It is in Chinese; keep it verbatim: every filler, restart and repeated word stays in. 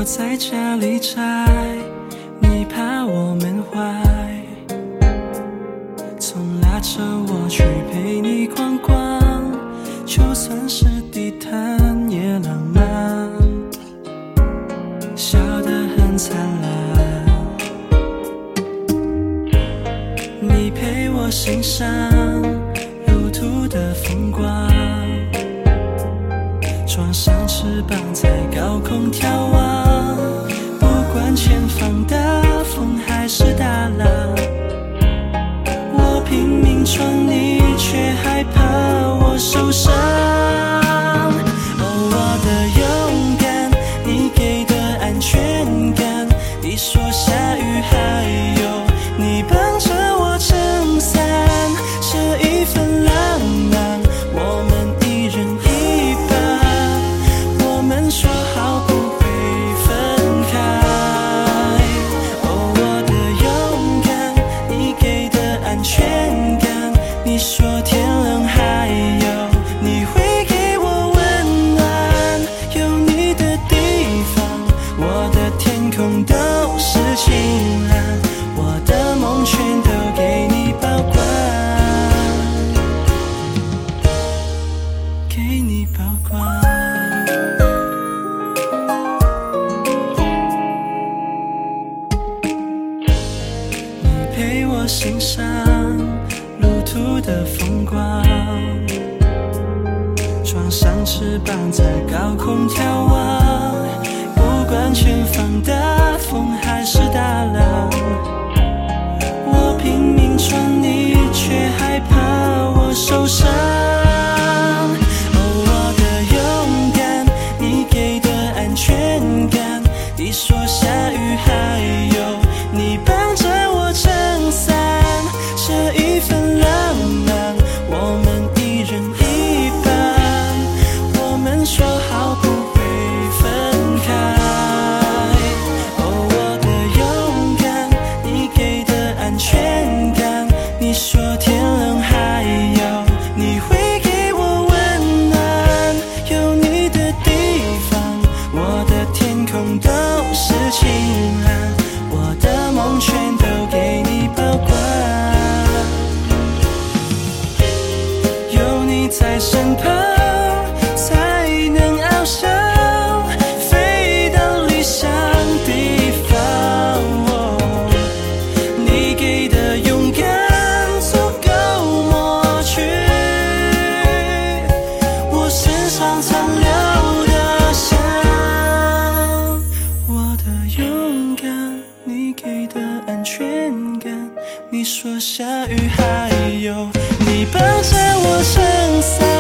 在家里宅，你怕我闷坏，总拉着我去陪你逛逛，就算是地毯也浪漫，笑得很灿烂。你陪我欣赏路途的风光，装上翅膀在高空眺望，不管前方的风还是大浪，我拼命闯，你却害怕我受伤。哦，我的勇敢，你给的安全感，你说下雨还有你帮着我撑伞，这一份浪漫我们一人一半，我们说好不会分开。哦，我的勇敢，你给的安全感，你说天冷还有你会给我温暖，有你的地方我的天空都是晴朗，我的梦全都给你保管，给你保管。你陪我欣赏路途的风光，装上翅膀在高空眺望，不管前方的风还是大浪，我拼命闯，你却害怕我受伤。哦，我的勇敢，你给的安全感，你说下雨还有你帮着我撑伞，这一份浪漫我们一人一半，我们说好不会分开。哦，我的勇敢，你给的安全感，你说天冷还有你会给我温暖，有你的地方我的天空都是晴朗，我的梦全都给你保管，有你在身旁才能翱翔，飞到理想地方。哦，你给的勇敢足够抹去我身上残留的伤。我的勇敢，你给的安全感，你说下雨还有你帮着我撑伞，